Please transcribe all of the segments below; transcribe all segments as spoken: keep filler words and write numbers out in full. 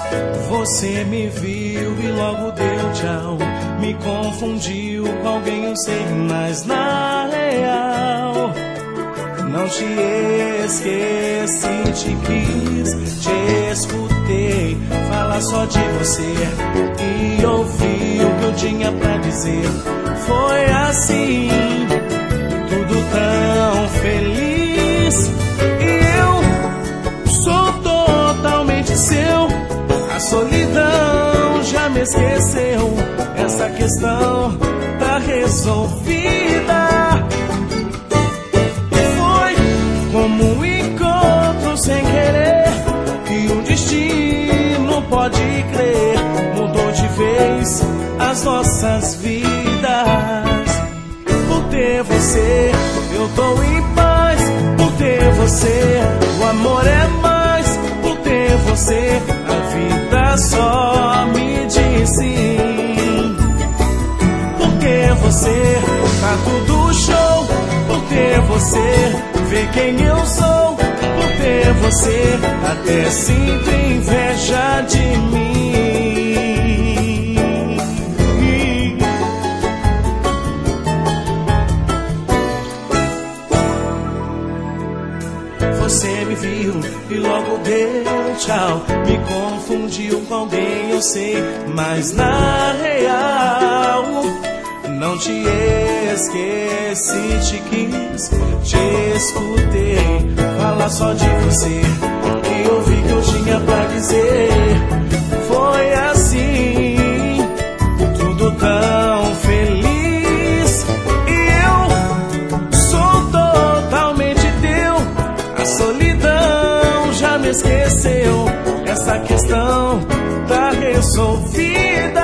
Você me viu e logo deu tchau. Me confundiu com alguém, eu sei, mas na real não te esqueci, te quis, te escutei falar só de você e ouvi o que eu tinha pra dizer. Foi assim, tudo tão feliz, e eu sou totalmente seu. A solidão já me esqueceu, essa questão tá resolvida. Foi como um encontro sem querer, e o destino, pode crer, mudou de vez as nossas vidas. Por ter você, eu tô em paz. Por ter você, o amor é mais. Por ter você, a vida só me diz sim. Por ter você, tá tudo show. Por ter você, vê quem eu sou. Por ter você, até sinto inveja de mim. Você me viu e logo deu tchau. Me confundiu com alguém, eu sei, mas na real não te esqueci, te quis, te escutei falar só de você e ouvi que eu tinha pra dizer. Foi assim, tudo tão feliz, e eu sou totalmente teu. A solidão já me esqueceu, essa questão tá resolvida.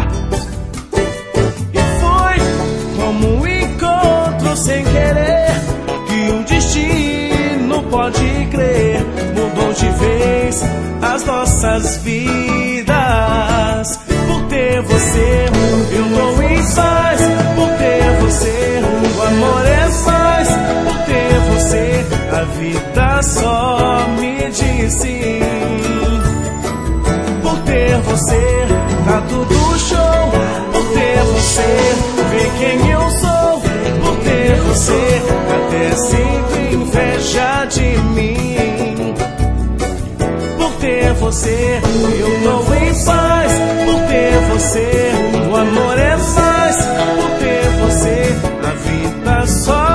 Como um encontro sem querer, que o destino, pode crer, mudou de vez as nossas vidas. Por ter você, eu tô em paz. Por ter você, o amor é mais. Por ter você, a vida só me diz sim. Por ter você, tá tudo show. Por ter você, vê quem eu sou. Por ter você, até sinto inveja de mim. Por ter você, eu tô em paz. Por ter você, o amor é mais. Por ter você, a vida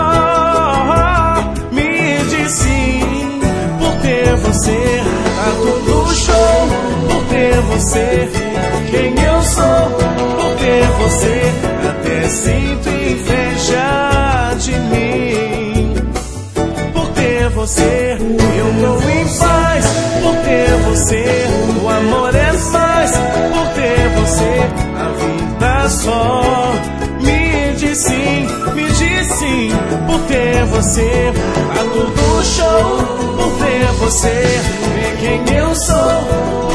só me diz sim. Por ter você, tá tudo show. Por ter você, quem eu sou. Por ter você, até sinto inveja de mim. Por ter você, eu tô em paz. Por ter você, o amor é mais. Por ter você, a vida só me diz sim, me diz sim. Por ter você, tá tudo show. Por ter você, vê quem eu sou.